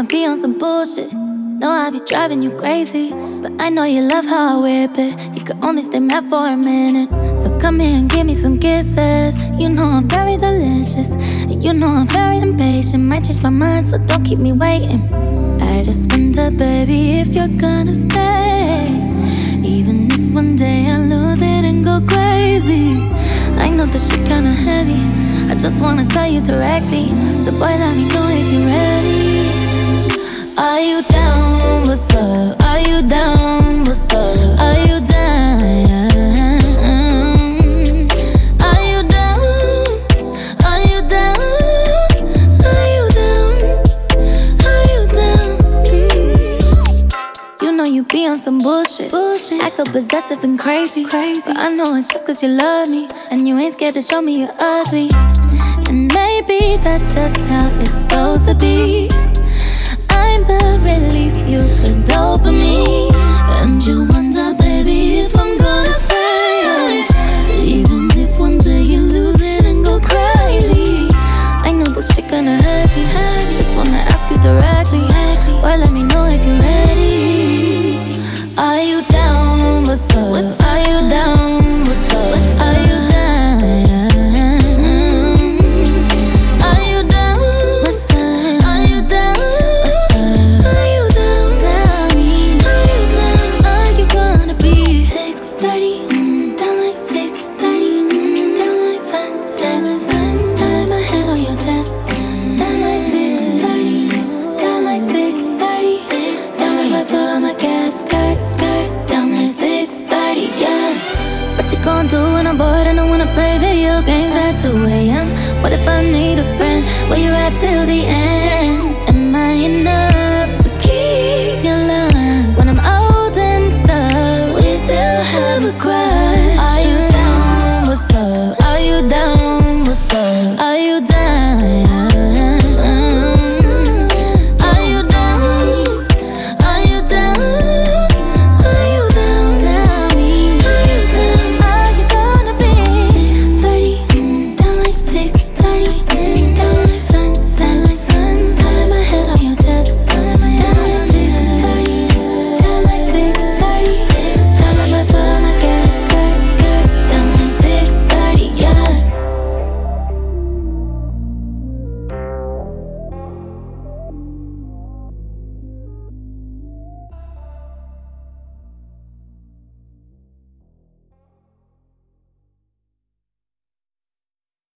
be on some bullshit. Know I be driving you crazy, but I know you love how I whip it. You could only stay mad for a minute, so come here and give me some kisses. You know I'm very delicious, and you know I'm very impatient. Might change my mind, so don't keep me waiting. I just wonder, baby, if you're gonna stay, even if one day I lose it and go crazy. I know this shit kinda heavy, I just wanna tell you directly. So boy, let me know if you're ready. Are you down? What's up? Are you down? What's up? Are you down? Are you down? Are you down? Are you down? Are you down? You know you be on some bullshit. Act so possessive and crazy. But I know it's just cause you love me, and you ain't scared to show me you're ugly. And maybe that's just how it's supposed to be. I'm the release, you the dopamine. And you wonder, baby, if I'm gonna stay, even if one day you lose it and go crazy. I know this shit gonna hurt me, just wanna ask you directly. Or let me know if you're ready. Are you down? What's up? Are you down? What's up? Are you down? Gonna do when I'm bored and I wanna play video games at 2 a.m. What if I need a friend? Where you at till the end?